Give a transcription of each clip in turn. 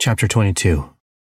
Chapter 22.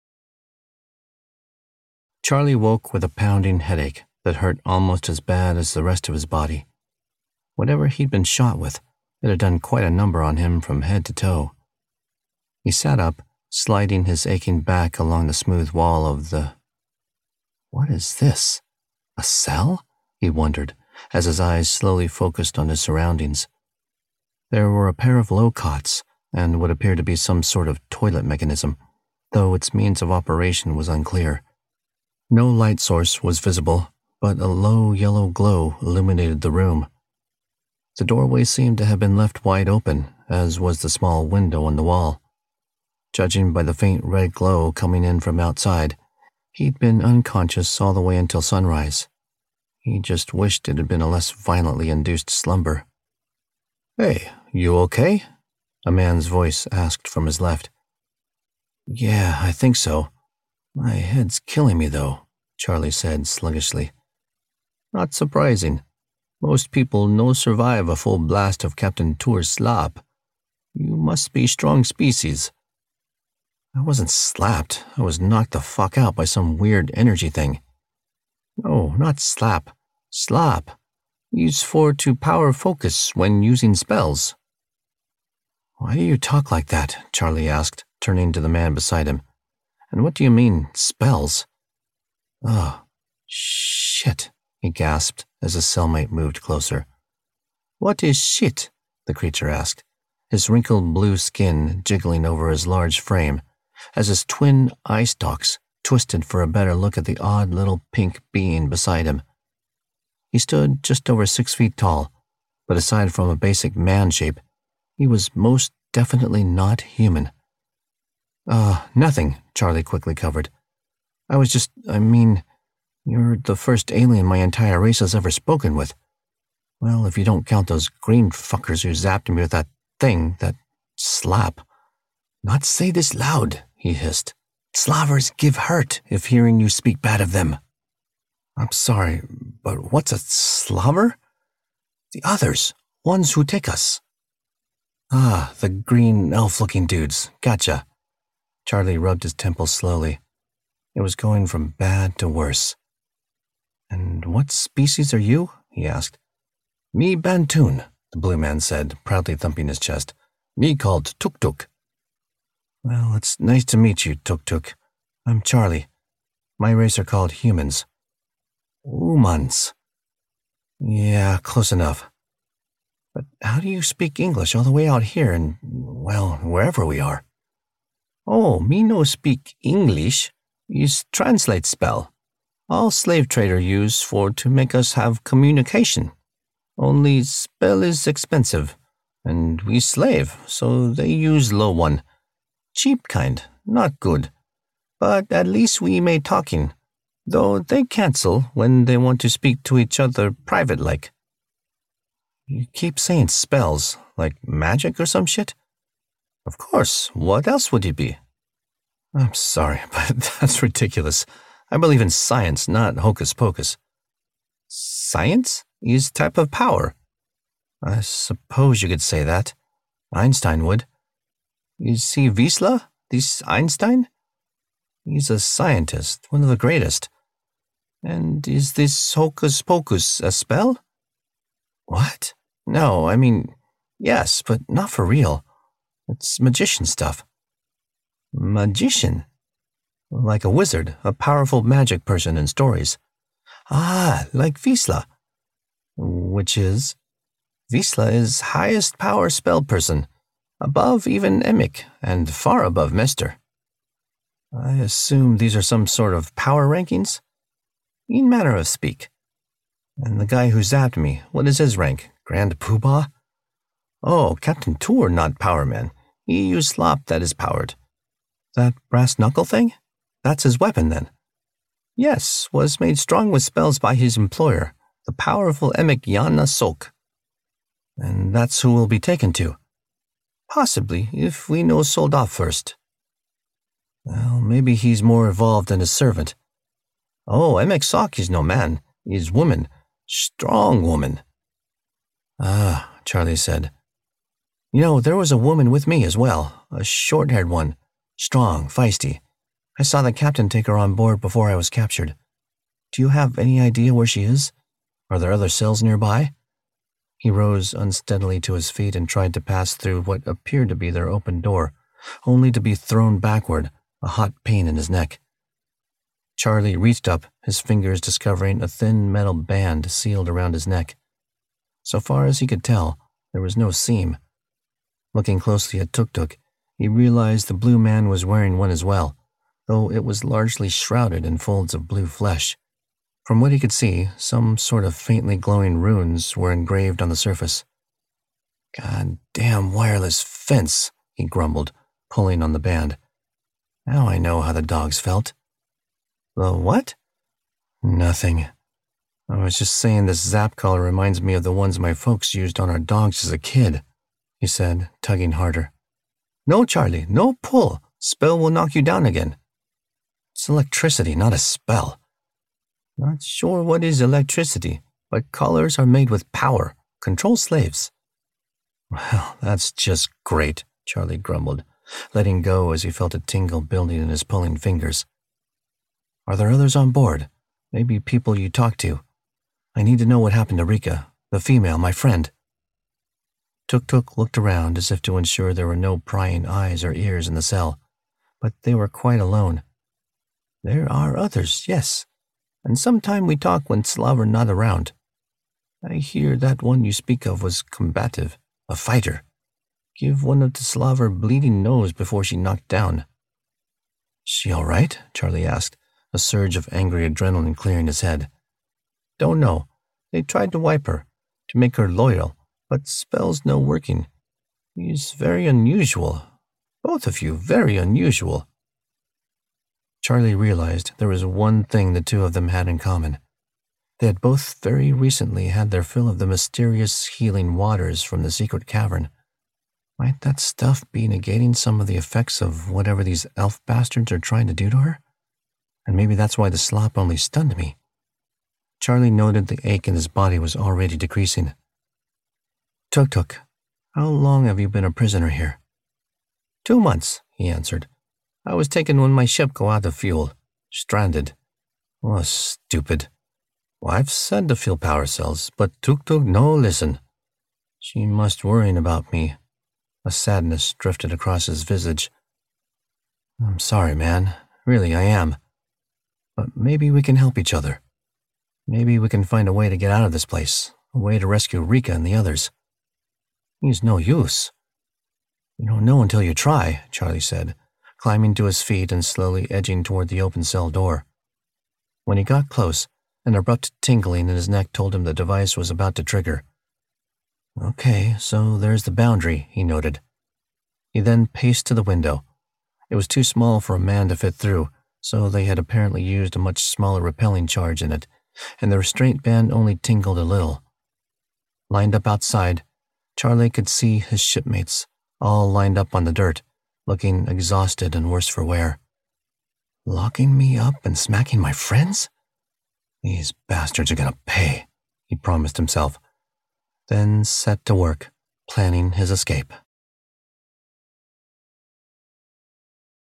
Charlie woke with a pounding headache that hurt almost as bad as the rest of his body. Whatever he'd been shot with, it had done quite a number on him from head to toe. He sat up, sliding his aching back along the smooth wall of the... What is this? A cell? He wondered, as his eyes slowly focused on his surroundings. There were a pair of low cots, and what appeared to be some sort of toilet mechanism, though its means of operation was unclear. No light source was visible, but a low yellow glow illuminated the room. The doorway seemed to have been left wide open, as was the small window on the wall. Judging by the faint red glow coming in from outside, he'd been unconscious all the way until sunrise. He just wished it had been a less violently induced slumber. "Hey, you okay?" a man's voice asked from his left. "Yeah, I think so. My head's killing me, though," Charlie said sluggishly. "Not surprising. Most people no survive a full blast of Captain Tour's slap. You must be strong species." "I wasn't slapped. I was knocked the fuck out by some weird energy thing." "No, not slap. Slap. Used for to power focus when using spells." "Why do you talk like that?" Charlie asked, turning to the man beside him. "And what do you mean, spells?" "Oh, shit," he gasped as his cellmate moved closer. "What is shit?" the creature asked, his wrinkled blue skin jiggling over his large frame, as his twin eye stalks twisted for a better look at the odd little pink being beside him. He stood just over 6 feet tall, but aside from a basic man shape, he was most definitely not human. Nothing," Charlie quickly covered. You're the first alien my entire race has ever spoken with. Well, if you don't count those green fuckers who zapped me with that thing, that slap." "Not say this loud," he hissed. "Slavers give hurt if hearing you speak bad of them." "I'm sorry, but what's a slaver?" "The others, ones who take us." "Ah, the green elf-looking dudes. Gotcha." Charlie rubbed his temples slowly. It was going from bad to worse. "And what species are you?" he asked. "Me Bantoon," the blue man said, proudly thumping his chest. "Me called Tuk Tuk." "Well, it's nice to meet you, Tuk Tuk. I'm Charlie. My race are called humans." "Humans." "Yeah, close enough. But how do you speak English all the way out here and, well, wherever we are?" "Oh, me no speak English. Is translate spell. All slave trader use for to make us have communication. Only spell is expensive, and we slave, so they use low one. Cheap kind, not good. But at least we may talking, though they cancel when they want to speak to each other private like." "You keep saying spells, like magic or some shit?" "Of course, what else would it be?" "I'm sorry, but that's ridiculous. I believe in science, not hocus pocus." "Science is type of power." "I suppose you could say that. Einstein would. Is he Wiesler, this Einstein?" "He's a scientist, one of the greatest." "And is this hocus pocus a spell?" "What? No, yes, but not for real. It's magician stuff." "Magician?" "Like a wizard, a powerful magic person in stories." "Ah, like Wiesla." "Which is?" "Wiesla is highest power spell person, above even Emic, and far above Mester." "I assume these are some sort of power rankings?" "In manner of speak." "And the guy who zapped me, what is his rank? Grand Poobah?" "Oh, Captain Tour, not Power Man. He used slop that is powered." "That brass knuckle thing? That's his weapon, then?" "Yes, was made strong with spells by his employer, the powerful Emic Yana Sok." "And that's who we'll be taken to?" "Possibly, if we know sold off first." "Well, maybe he's more evolved than his servant." "Oh, Emic Sok is no man. He's woman. Strong woman." "Ah," Charlie said. "You know, there was a woman with me as well, a short-haired one. Strong, feisty. I saw the captain take her on board before I was captured. Do you have any idea where she is? Are there other cells nearby?" He rose unsteadily to his feet and tried to pass through what appeared to be their open door, only to be thrown backward, a hot pain in his neck. Charlie reached up, his fingers discovering a thin metal band sealed around his neck. So far as he could tell, there was no seam. Looking closely at Tuk-Tuk, he realized the blue man was wearing one as well, though it was largely shrouded in folds of blue flesh. From what he could see, some sort of faintly glowing runes were engraved on the surface. "God-damn wireless fence," he grumbled, pulling on the band. "Now I know how the dogs felt." "The what?" "Nothing. I was just saying this zap collar reminds me of the ones my folks used on our dogs as a kid," he said, tugging harder. "No, Charlie, no pull. Spell will knock you down again." "It's electricity, not a spell." "Not sure what is electricity, but collars are made with power. Control slaves." "Well, that's just great," Charlie grumbled, letting go as he felt a tingle building in his pulling fingers. "Are there others on board? Maybe people you talked to? I need to know what happened to Rika, the female, my friend." Tuk-Tuk looked around as if to ensure there were no prying eyes or ears in the cell, but they were quite alone. "There are others, yes, and sometime we talk when Slaver not around. I hear that one you speak of was combative, a fighter. Give one of the Slaver bleeding nose before she knocked down." "She all right?" Charlie asked, a surge of angry adrenaline clearing his head. "Don't know. They tried to wipe her, to make her loyal, but spell's no working. He's very unusual. Both of you very unusual." Charlie realized there was one thing the two of them had in common. They had both very recently had their fill of the mysterious healing waters from the secret cavern. Might that stuff be negating some of the effects of whatever these elf bastards are trying to do to her? And maybe that's why the slop only stunned me. Charlie noted the ache in his body was already decreasing. "Tuk-Tuk, how long have you been a prisoner here?" 2 months, he answered. "I was taken when my ship go out of fuel. Stranded. Oh, stupid. I've said to fill power cells, but Tuk-Tuk no listen. She must worrying about me." A sadness drifted across his visage. "I'm sorry, man. Really, I am. But maybe we can help each other. Maybe we can find a way to get out of this place, a way to rescue Rika and the others." "He's no use." "You don't know until you try," Charlie said, climbing to his feet and slowly edging toward the open cell door. When he got close, an abrupt tingling in his neck told him the device was about to trigger. "Okay, so there's the boundary," he noted. He then paced to the window. It was too small for a man to fit through, so they had apparently used a much smaller repelling charge in it, and the restraint band only tingled a little. Lined up outside, Charlie could see his shipmates, all lined up on the dirt, looking exhausted and worse for wear. "Locking me up and smacking my friends? These bastards are gonna pay," he promised himself, then set to work, planning his escape.